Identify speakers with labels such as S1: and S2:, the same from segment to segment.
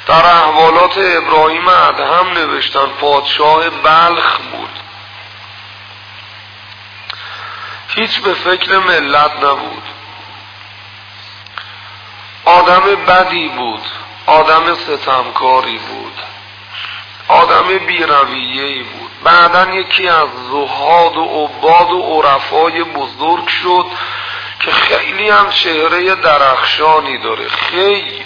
S1: در احوالات ابراهیم ادهم نوشتن پادشاه بلخ بود، هیچ به فکر ملت نبود، آدم بدی بود، آدم ستمکاری بود، آدم بی‌رویه‌ای بود. بعدن یکی از زهاد و عباد و عرفای بزرگ شد که خیلی هم چهره درخشانی داره، خیلی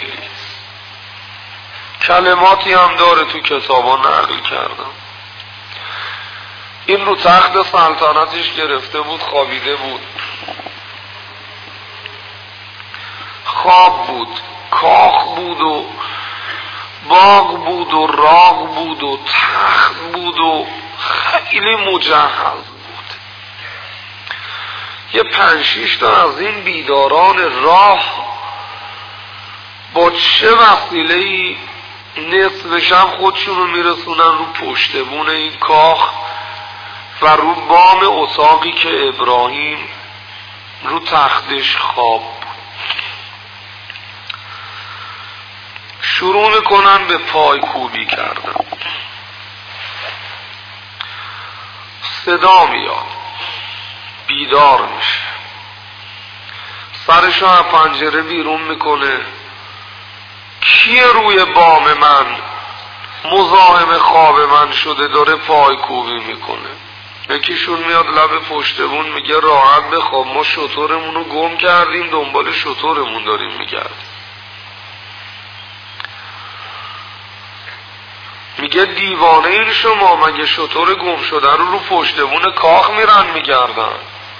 S1: کلماتی هم داره تو کتابا نقل کردم. این رو تخت سلطنتش گرفته بود، خوابیده بود، خواب بود، کاخ بود و باغ بود و راغ بود و تخت بود و خیلی مجهز بود. یه 5-6 تا از این بیداران راه با چه وسیله‌ای نصف شب خودشون رو میرسونن رو پشتبون این کاخ و رو بام اتاقی که ابراهیم رو تختش خواب بود. شروع میکنن به پای کوبی کردن، صدا میاد، بیدار میشه، سرشو از پنجره بیرون میکنه، کیه روی بام من مزاحم خواب من شده داره پای کوبی میکنه؟ یکیشون میاد لب پشتبون میگه راحت بخواب، ما شترمون رو گم کردیم، دنبال شترمون داریم میگردیم. میگه دیوانه این شما، مگه شتر گم شده رو پشتبون کاخ میرن میگردن؟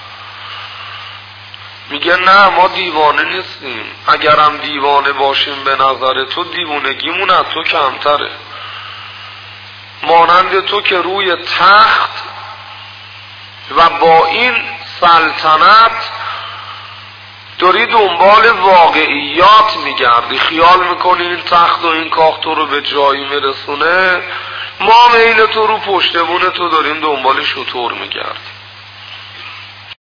S1: میگه نه ما دیوانه نیستیم، اگرم دیوانه باشیم به نظر تو دیوانگیمون از تو کمتره، مانند تو که روی تخت و با این سلطنت داری دنبال واقعیات میگردی، خیال میکنی این تخت و این کاخ تو رو به جایی میرسونه، ما میل تو رو پشتبون تو داریم دنبال شتر میگردیم.